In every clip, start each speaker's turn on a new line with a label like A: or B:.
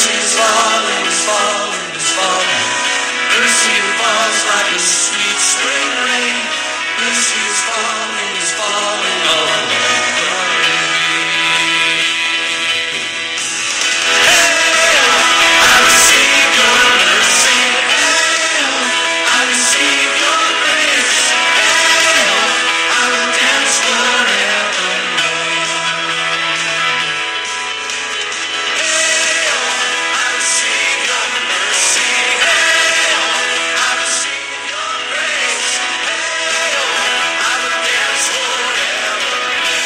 A: is falling, is falling, is falling. Mercy falls like a sweet spring rain. Mercy is falling all over me. Hail, I receive your mercy. Hail, I receive your grace. Hail, I will dance forevermore. Hail, I receive your mercy. Hail, I receive your grace. Hail, I will dance forevermore.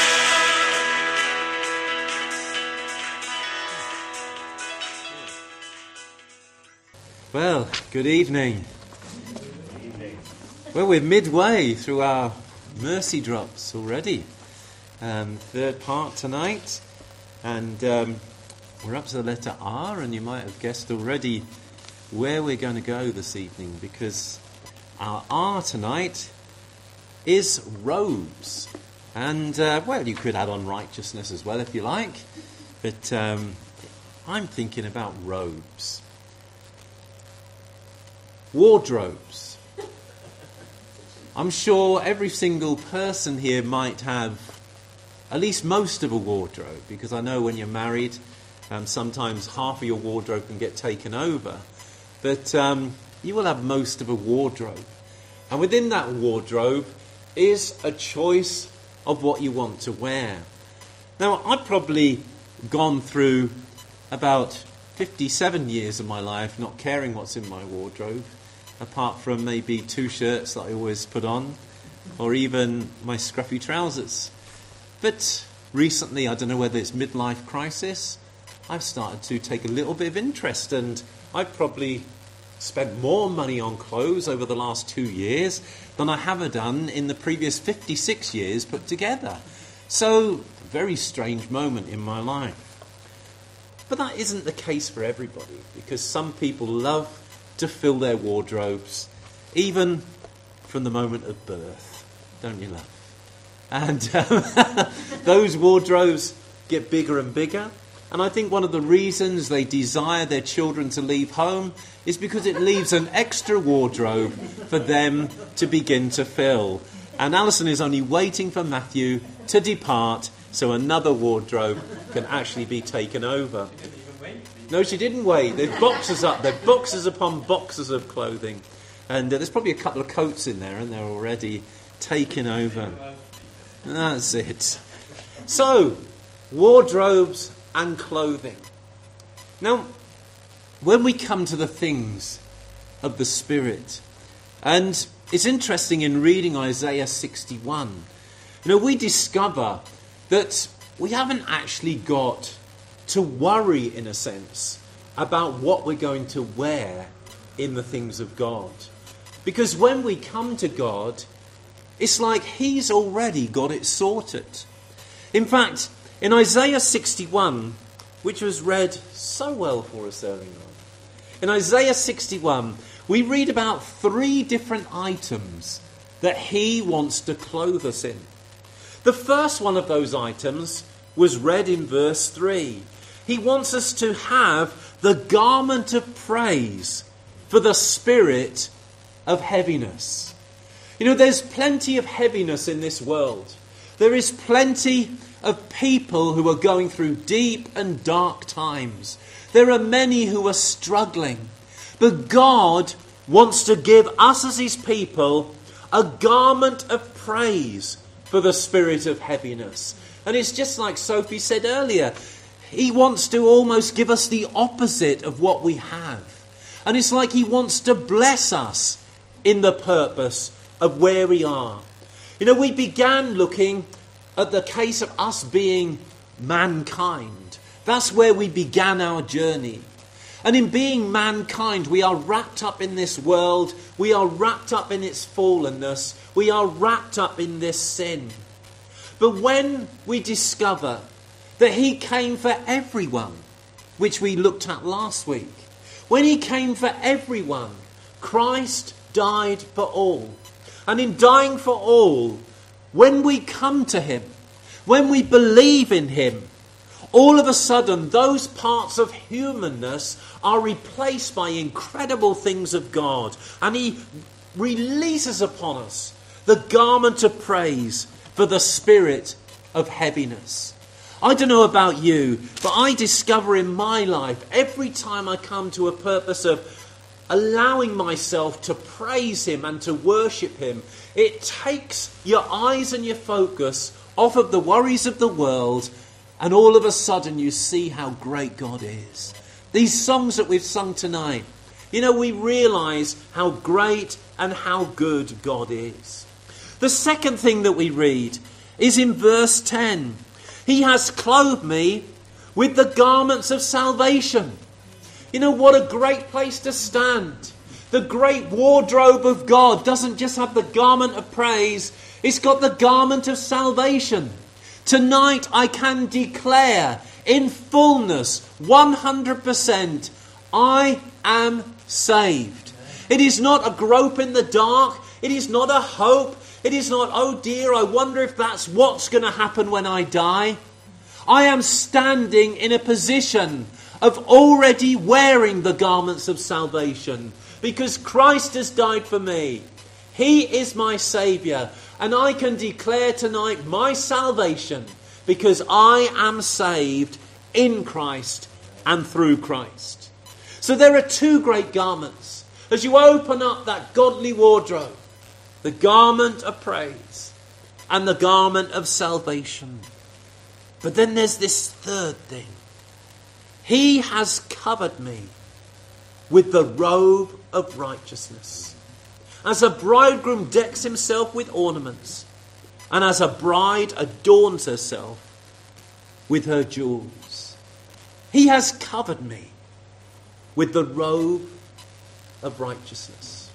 B: Well, good evening. Well, we're midway through our mercy drops already. Third part tonight. And we're up to the letter R, and you might have guessed already where we're going to go this evening, because our R tonight is robes. And, well, you could add on righteousness as well if you like. But I'm thinking about robes. Wardrobes. I'm sure every single person here might have at least most of a wardrobe, because I know when you're married, sometimes half of your wardrobe can get taken over. But you will have most of a wardrobe. And within that wardrobe is a choice of what you want to wear. Now, I've probably gone through about 57 years of my life not caring what's in my wardrobe, apart from maybe 2 shirts that I always put on, or even my scruffy trousers. But recently, I don't know whether it's midlife crisis, I've started to take a little bit of interest, and I've probably spent more money on clothes over the last 2 years than I have done in the previous 56 years put together. So, a very strange moment in my life. But that isn't the case for everybody, because some people love to fill their wardrobes, even from the moment of birth. Don't you love? And those wardrobes get bigger and bigger. And I think one of the reasons they desire their children to leave home is because it leaves an extra wardrobe for them to begin to fill. And Alison is only waiting for Matthew to depart so another wardrobe can actually be taken over. No, she didn't wait. There's boxes up. There are boxes upon boxes of clothing. And there's probably a couple of coats in there, and they're already taken over. That's it. So, wardrobes and clothing. Now, when we come to the things of the Spirit, and it's interesting in reading Isaiah 61, we discover that we haven't actually got to worry, in a sense, about what we're going to wear in the things of God. Because when we come to God, it's like He's already got it sorted. In fact, in Isaiah 61, which was read so well for us earlier on, in Isaiah 61, we read about 3 different items that He wants to clothe us in. The first one of those items was read in verse 3. He wants us to have the garment of praise for the spirit of heaviness. There's plenty of heaviness in this world. There is plenty of people who are going through deep and dark times. There are many who are struggling. But God wants to give us as His people a garment of praise for the spirit of heaviness. And it's just like Sophie said earlier. He wants to almost give us the opposite of what we have. And it's like He wants to bless us in the purpose of where we are. We began looking at the case of us being mankind. That's where we began our journey. And in being mankind, we are wrapped up in this world. We are wrapped up in its fallenness. We are wrapped up in this sin. But when we discover that He came for everyone, which we looked at last week, when He came for everyone, Christ died for all. And in dying for all, when we come to Him, when we believe in Him, all of a sudden those parts of humanness are replaced by incredible things of God. And he releases upon us the garment of praise for the spirit of heaviness. I don't know about you, but I discover in my life, every time I come to a purpose of allowing myself to praise him and to worship him, it takes your eyes and your focus off of the worries of the world, and all of a sudden you see how great God is. These songs that we've sung tonight, we realise how great and how good God is. The second thing that we read is in verse 10. He has clothed me with the garments of salvation. What a great place to stand. The great wardrobe of God doesn't just have the garment of praise, it's got the garment of salvation. Tonight I can declare in fullness, 100%, I am saved. It is not a grope in the dark. It is not a hope. It is not, oh dear, I wonder if that's what's going to happen when I die. I am standing in a position of already wearing the garments of salvation because Christ has died for me. He is my Saviour, and I can declare tonight my salvation because I am saved in Christ and through Christ. So there are two great garments. As you open up that godly wardrobe, the garment of praise and the garment of salvation. But then there's this third thing. He has covered me with the robe of righteousness. As a bridegroom decks himself with ornaments, and as a bride adorns herself with her jewels. He has covered me with the robe of righteousness.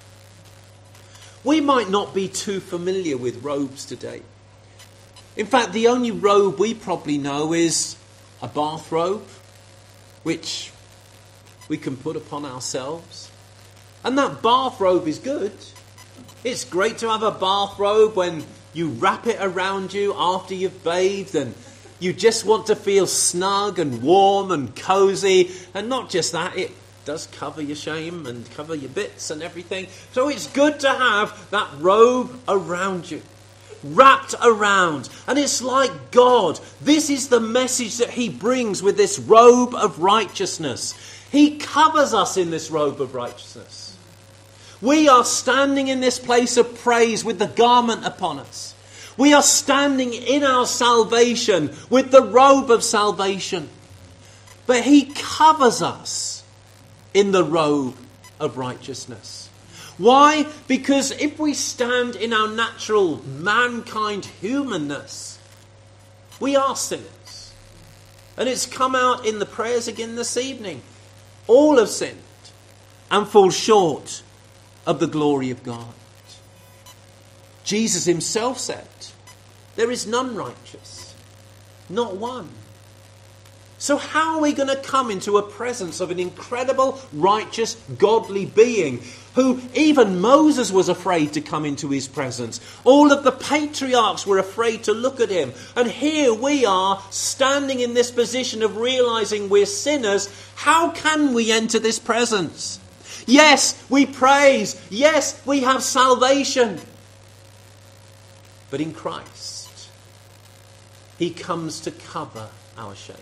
B: We might not be too familiar with robes today. In fact, the only robe we probably know is a bathrobe, which we can put upon ourselves. And that bathrobe is good. It's great to have a bathrobe when you wrap it around you after you've bathed and you just want to feel snug and warm and cosy. And not just that, it does cover your shame and cover your bits and everything. So it's good to have that robe around you, wrapped around. And it's like God. This is the message that he brings with this robe of righteousness. He covers us in this robe of righteousness. We are standing in this place of praise with the garment upon us. We are standing in our salvation with the robe of salvation. But he covers us in the robe of righteousness. Why? Because if we stand in our natural mankind humanness, we are sinners. And it's come out in the prayers again this evening. All have sinned and fall short of the glory of God. Jesus himself said, there is none righteous, not one. So how are we going to come into a presence of an incredible, righteous, godly being who even Moses was afraid to come into his presence? All of the patriarchs were afraid to look at him. And here we are standing in this position of realizing we're sinners. How can we enter this presence? Yes, we praise. Yes, we have salvation. But in Christ, he comes to cover our shame.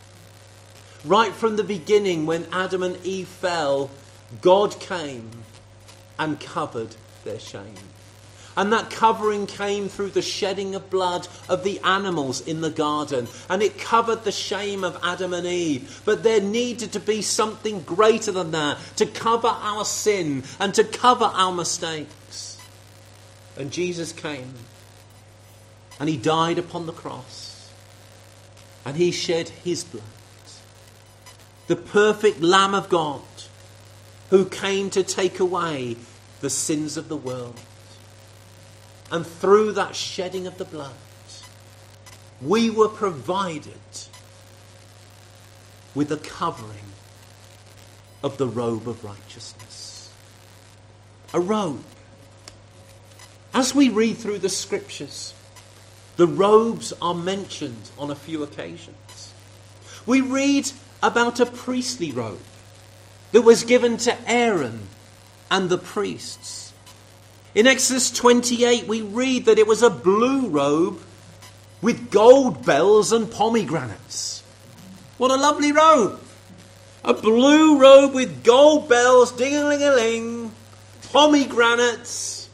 B: Right from the beginning, when Adam and Eve fell, God came and covered their shame. And that covering came through the shedding of blood of the animals in the garden. And it covered the shame of Adam and Eve. But there needed to be something greater than that to cover our sin and to cover our mistakes. And Jesus came and he died upon the cross. And he shed his blood. The perfect Lamb of God who came to take away the sins of the world. And through that shedding of the blood, we were provided with the covering of the robe of righteousness. A robe. As we read through the scriptures, the robes are mentioned on a few occasions. We read about a priestly robe that was given to Aaron and the priests. In Exodus 28, we read that it was a blue robe with gold bells and pomegranates. What a lovely robe! A blue robe with gold bells, ding-a-ling-a-ling, pomegranates.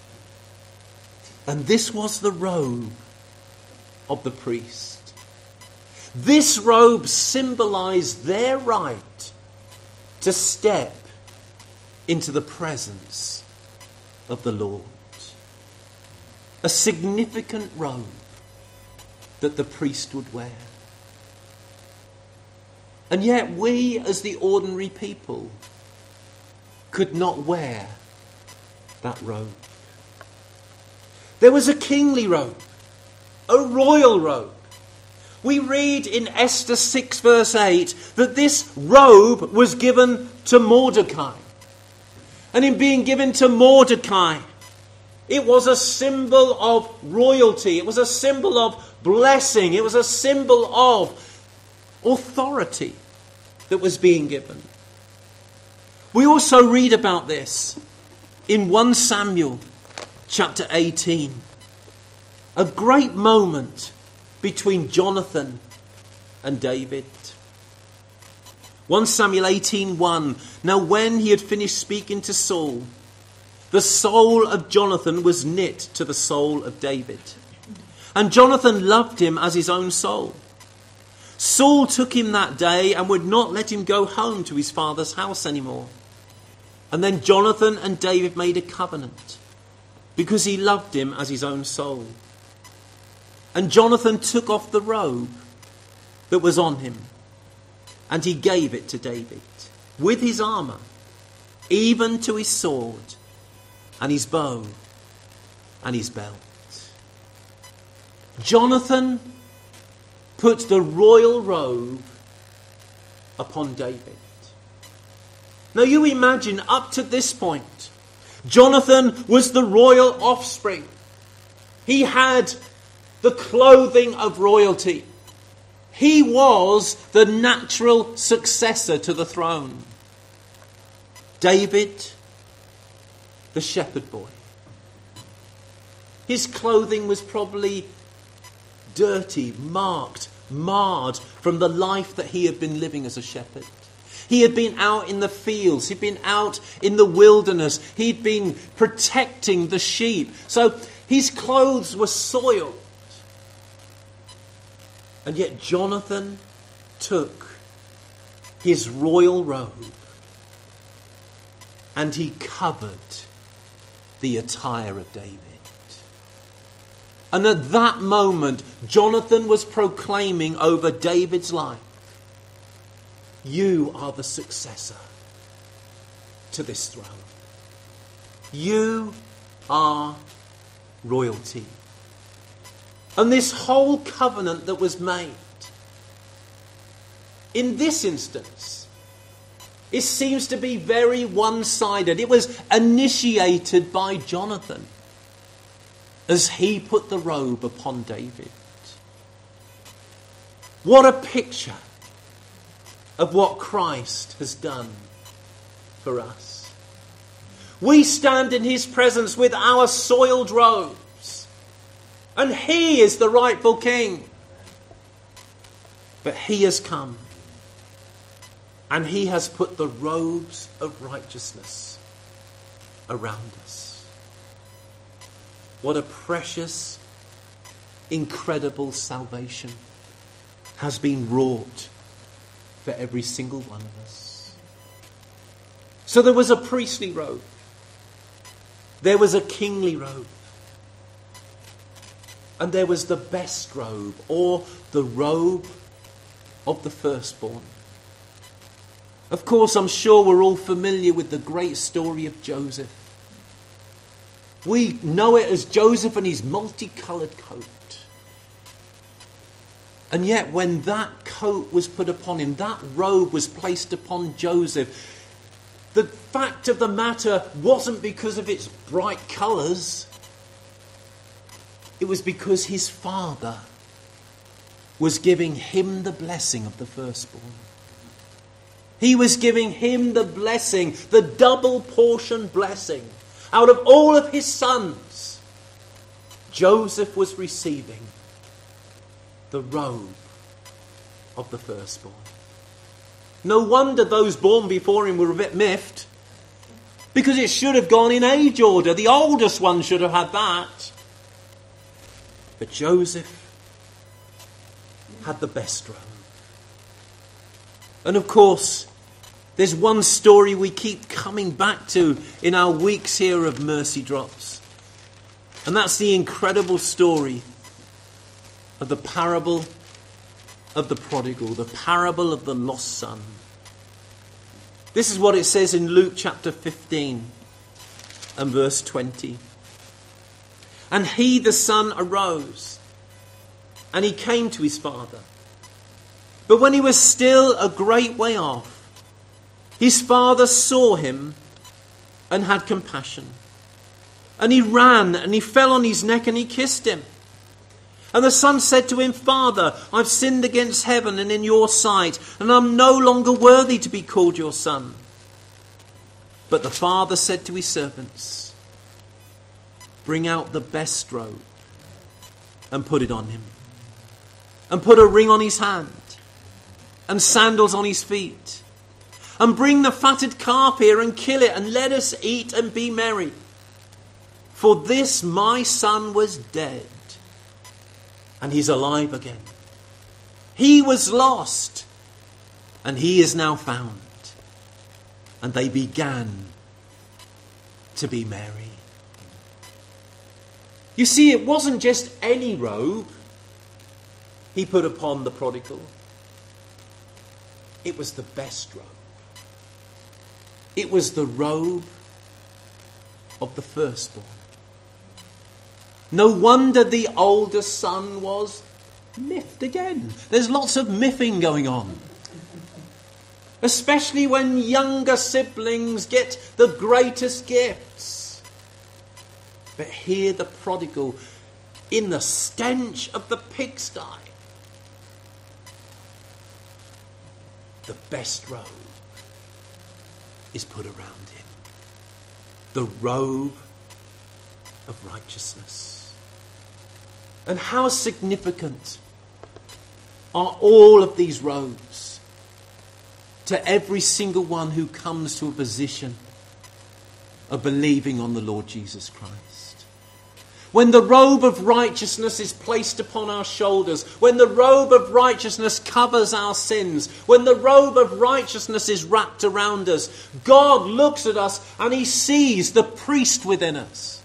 B: And this was the robe of the priest. This robe symbolized their right to step into the presence of the Lord. A significant robe that the priest would wear. And yet we, as the ordinary people, could not wear that robe. There was a kingly robe, a royal robe. We read in Esther 6 verse 8 that this robe was given to Mordecai. And in being given to Mordecai, it was a symbol of royalty. It was a symbol of blessing. It was a symbol of authority that was being given. We also read about this in 1 Samuel chapter 18. A great moment between Jonathan and David. 1 Samuel 18:1. Now when he had finished speaking to Saul, the soul of Jonathan was knit to the soul of David. And Jonathan loved him as his own soul. Saul took him that day and would not let him go home to his father's house anymore. And then Jonathan and David made a covenant because he loved him as his own soul. And Jonathan took off the robe that was on him and he gave it to David with his armour, even to his sword and his bow and his belt. Jonathan put the royal robe upon David. Now you imagine up to this point, Jonathan was the royal offspring. He had the clothing of royalty. He was the natural successor to the throne. David, the shepherd boy. His clothing was probably dirty, marred from the life that he had been living as a shepherd. He had been out in the fields. He'd been out in the wilderness. He'd been protecting the sheep. So his clothes were soiled. And yet Jonathan took his royal robe and he covered the attire of David. And at that moment, Jonathan was proclaiming over David's life, you are the successor to this throne. You are royalty. And this whole covenant that was made, in this instance, it seems to be very one-sided. It was initiated by Jonathan as he put the robe upon David. What a picture of what Christ has done for us. We stand in his presence with our soiled robes, and he is the rightful king. But he has come, and he has put the robes of righteousness around us. What a precious, incredible salvation has been wrought for every single one of us. So there was a priestly robe. There was a kingly robe. And there was the best robe, or the robe of the firstborn. Of course, I'm sure we're all familiar with the great story of Joseph. We know it as Joseph and his multicoloured coat. And yet when that coat was put upon him, that robe was placed upon Joseph, the fact of the matter wasn't because of its bright colours. It was because his father was giving him the blessing of the firstborn. He was giving him the blessing, the double portion blessing. Out of all of his sons, Joseph was receiving the robe of the firstborn. No wonder those born before him were a bit miffed, because it should have gone in age order. The oldest one should have had that. But Joseph had the best robe. And of course, there's one story we keep coming back to in our weeks here of Mercy Drops. And that's the incredible story of the parable of the prodigal, the parable of the lost son. This is what it says in Luke chapter 15 and verse 20. And he, the son, arose, and he came to his father. But when he was still a great way off, his father saw him and had compassion. And he ran and he fell on his neck and he kissed him. And the son said to him, Father, I've sinned against heaven and in your sight, and I'm no longer worthy to be called your son. But the father said to his servants, bring out the best robe and put it on him. And put a ring on his hand and sandals on his feet. And bring the fatted calf here and kill it, and let us eat and be merry. For this my son was dead, and he's alive again. He was lost, and he is now found. And they began to be merry. You see, it wasn't just any robe he put upon the prodigal. It was the best robe. It was the robe of the firstborn. No wonder the older son was miffed again. There's lots of miffing going on. Especially when younger siblings get the greatest gifts. But here the prodigal, in the stench of the pigsty, the best robe is put around him. The robe of righteousness. And how significant are all of these robes to every single one who comes to a position of believing on the Lord Jesus Christ. When the robe of righteousness is placed upon our shoulders, when the robe of righteousness covers our sins, when the robe of righteousness is wrapped around us, God looks at us and he sees the priest within us.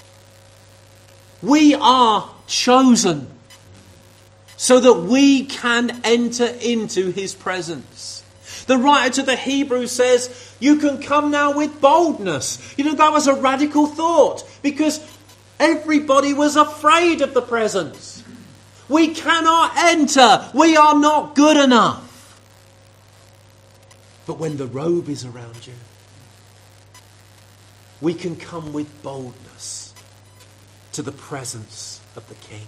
B: We are chosen so that we can enter into his presence. The writer to the Hebrews says, you can come now with boldness. You know, that was a radical thought, because everybody was afraid of the presence. We cannot enter. We are not good enough. But when the robe is around you, we can come with boldness to the presence of the King.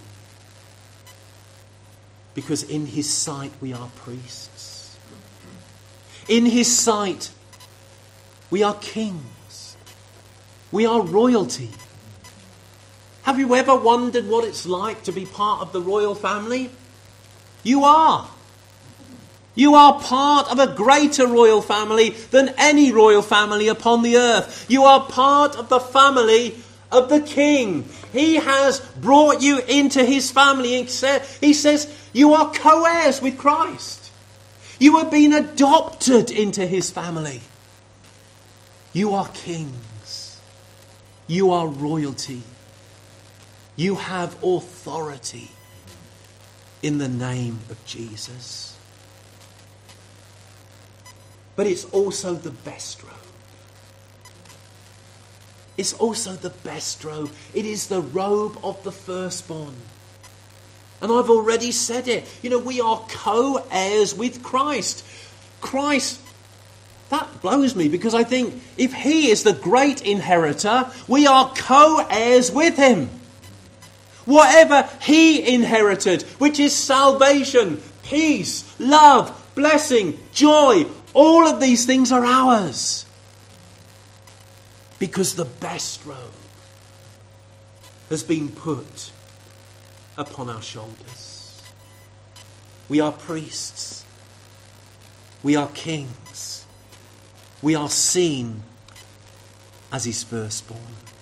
B: Because in his sight we are priests. In his sight we are kings. We are royalty. Have you ever wondered what it's like to be part of the royal family? You are. You are part of a greater royal family than any royal family upon the earth. You are part of the family of the King. He has brought you into his family. He says you are co-heirs with Christ. You have been adopted into his family. You are kings. You are royalty. You have authority in the name of Jesus. But it's also the best robe. It's also the best robe. It is the robe of the firstborn. And I've already said it. You know, we are co-heirs with Christ. Christ, that blows me, because I think if he is the great inheritor, we are co-heirs with him. Whatever he inherited, which is salvation, peace, love, blessing, joy, all of these things are ours. Because the best robe has been put upon our shoulders. We are priests. We are kings. We are seen as his firstborn.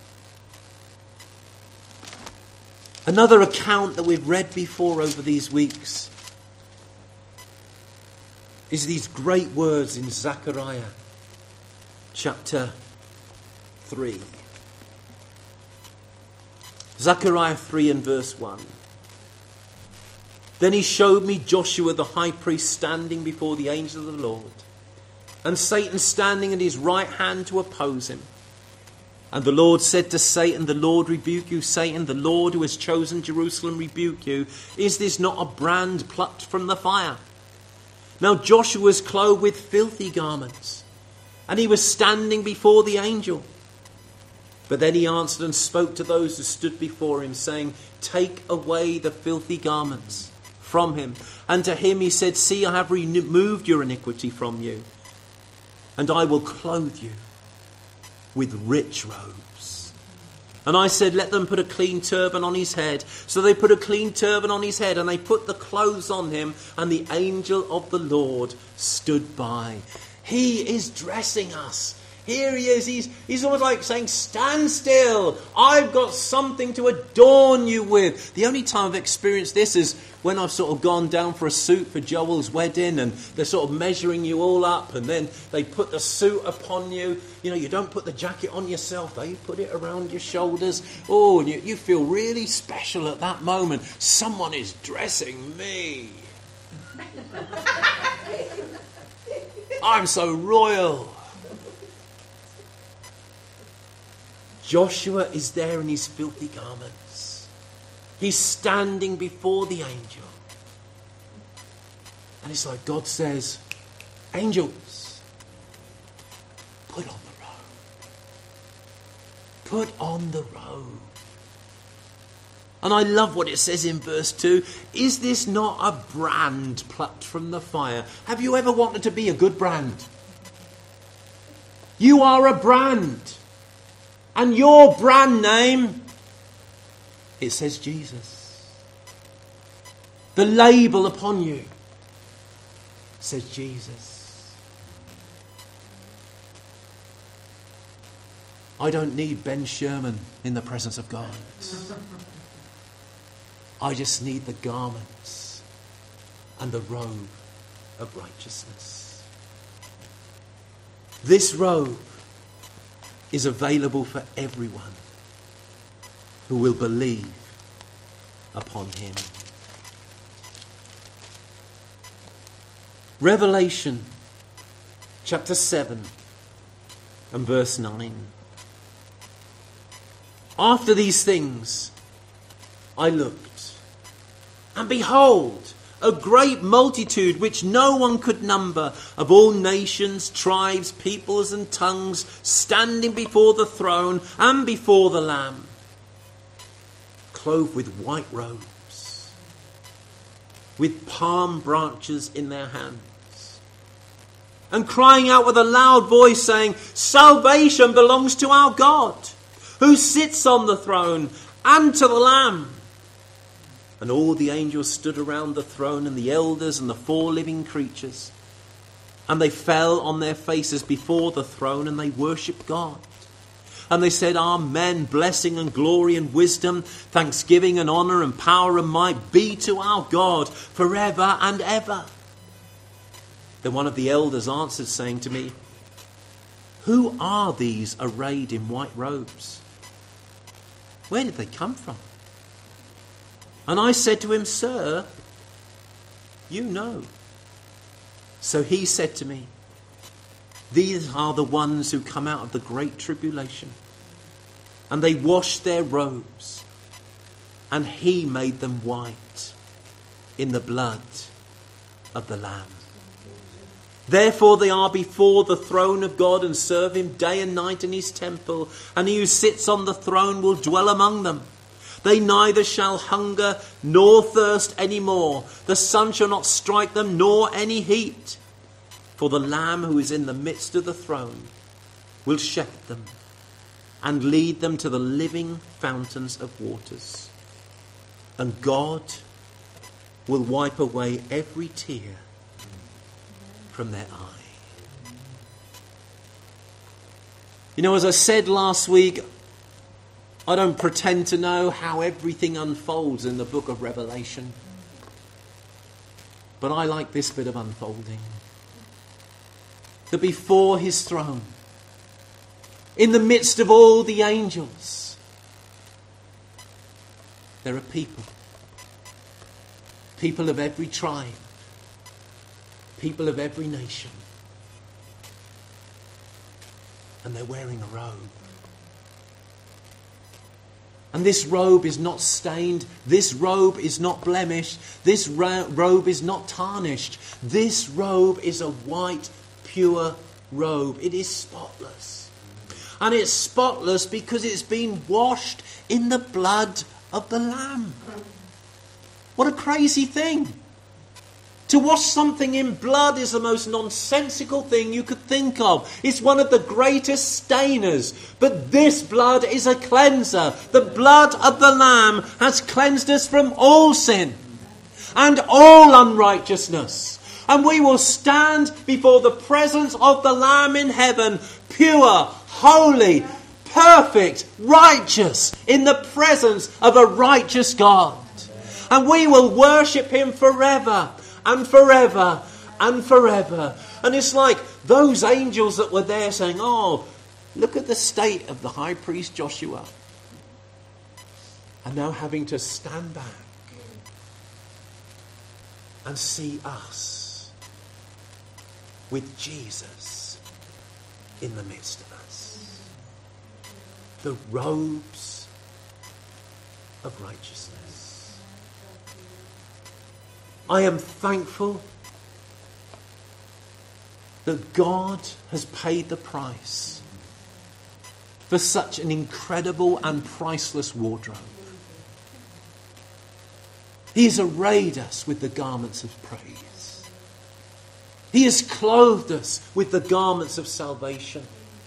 B: Another account that we've read before over these weeks is these great words in Zechariah chapter 3. Zechariah 3 and verse 1. Then he showed me Joshua the high priest standing before the angel of the Lord, and Satan standing at his right hand to oppose him. And the Lord said to Satan, the Lord rebuke you, Satan, the Lord who has chosen Jerusalem rebuke you. Is this not a brand plucked from the fire? Now Joshua was clothed with filthy garments, and he was standing before the angel. But then he answered and spoke to those who stood before him, saying, take away the filthy garments from him. And to him he said, see, I have removed your iniquity from you, and I will clothe you with rich robes. And I said, let them put a clean turban on his head. So they put a clean turban on his head, and they put the clothes on him, and the angel of the Lord stood by. He is dressing us. Here he is. He's almost like saying, stand still. I've got something to adorn you with. The only time I've experienced this is when I've sort of gone down for a suit for Joel's wedding, and they're sort of measuring you all up, and then they put the suit upon you. You know, you don't put the jacket on yourself. They put it around your shoulders. Oh, and you feel really special at that moment. Someone is dressing me. I'm so royal. Joshua is there in his filthy garments. He's standing before the angel. And it's like God says, angels, put on the robe. Put on the robe. And I love what it says in verse 2. Is this not a brand plucked from the fire? Have you ever wanted to be a good brand? You are a brand. And your brand name, it says Jesus. The label upon you says Jesus. I don't need Ben Sherman in the presence of God. I just need the garments and the robe of righteousness. This robe is available for everyone who will believe upon him. Revelation chapter 7 and verse 9. After these things I looked, and behold, a great multitude which no one could number, of all nations, tribes, peoples and tongues, standing before the throne and before the Lamb, clothed with white robes, with palm branches in their hands, and crying out with a loud voice, saying, salvation belongs to our God, who sits on the throne, and to the Lamb. And all the angels stood around the throne, and the elders and the 4 living creatures. And they fell on their faces before the throne, and they worshipped God. And they said, Amen, blessing and glory and wisdom, thanksgiving and honour and power and might be to our God forever and ever. Then one of the elders answered, saying to me, who are these arrayed in white robes? Where did they come from? And I said to him, sir, you know. So he said to me, these are the ones who come out of the great tribulation. And they washed their robes, and he made them white in the blood of the Lamb. Therefore they are before the throne of God and serve him day and night in his temple. And he who sits on the throne will dwell among them. They neither shall hunger nor thirst any more. The sun shall not strike them, nor any heat. For the Lamb who is in the midst of the throne will shepherd them and lead them to the living fountains of waters. And God will wipe away every tear from their eye. You know, as I said last week, I don't pretend to know how everything unfolds in the book of Revelation. But I like this bit of unfolding. That before his throne, in the midst of all the angels, there are people. People of every tribe. People of every nation. And they're wearing a robe. And this robe is not stained. This robe is not blemished. This robe is not tarnished. This robe is a white, pure robe. It is spotless. And it's spotless because it's been washed in the blood of the Lamb. What a crazy thing. To wash something in blood is the most nonsensical thing you could think of. It's one of the greatest stainers. But this blood is a cleanser. The blood of the Lamb has cleansed us from all sin and all unrighteousness. And we will stand before the presence of the Lamb in heaven, pure, holy, perfect, righteous, in the presence of a righteous God. And we will worship him forever and forever and forever. And it's like those angels that were there saying, oh, look at the state of the high priest Joshua. And now having to stand back and see us with Jesus in the midst of us. The robes of righteousness. I am thankful that God has paid the price for such an incredible and priceless wardrobe. He has arrayed us with the garments of praise. He has clothed us with the garments of salvation.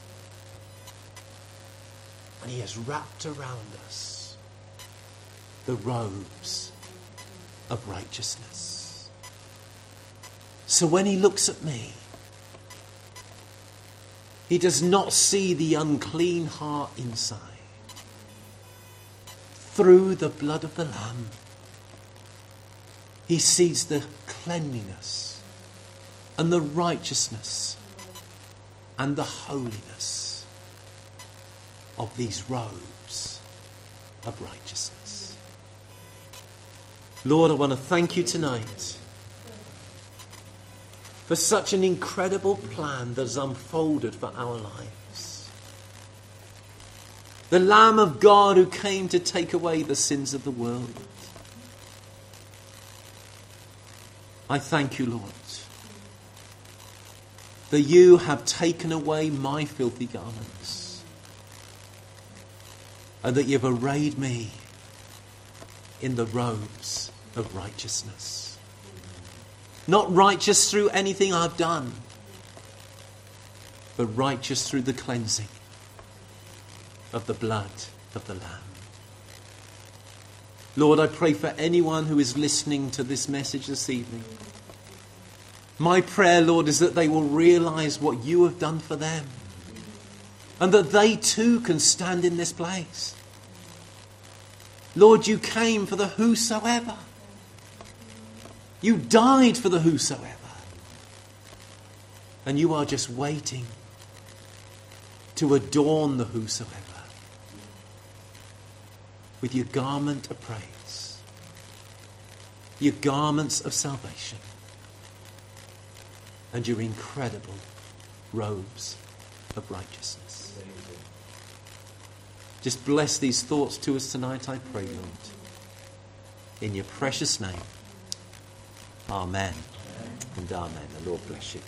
B: And he has wrapped around us the robes of righteousness. So when he looks at me, he does not see the unclean heart inside. Through the blood of the Lamb, he sees the cleanliness and the righteousness and the holiness of these robes of righteousness. Lord, I want to thank you tonight for such an incredible plan that has unfolded for our lives. The Lamb of God who came to take away the sins of the world. I thank you, Lord, that you have taken away my filthy garments and that you've arrayed me in the robes of righteousness. Not righteous through anything I've done, but righteous through the cleansing of the blood of the Lamb. Lord, I pray for anyone who is listening to this message this evening. My prayer, Lord, is that they will realize what you have done for them and that they too can stand in this place. Lord, you came for the whosoever. You died for the whosoever. And you are just waiting to adorn the whosoever with your garment of praise, your garments of salvation, and your incredible robes of righteousness. Just bless these thoughts to us tonight, I pray, Lord. In your precious name. Amen and amen. The Lord bless you.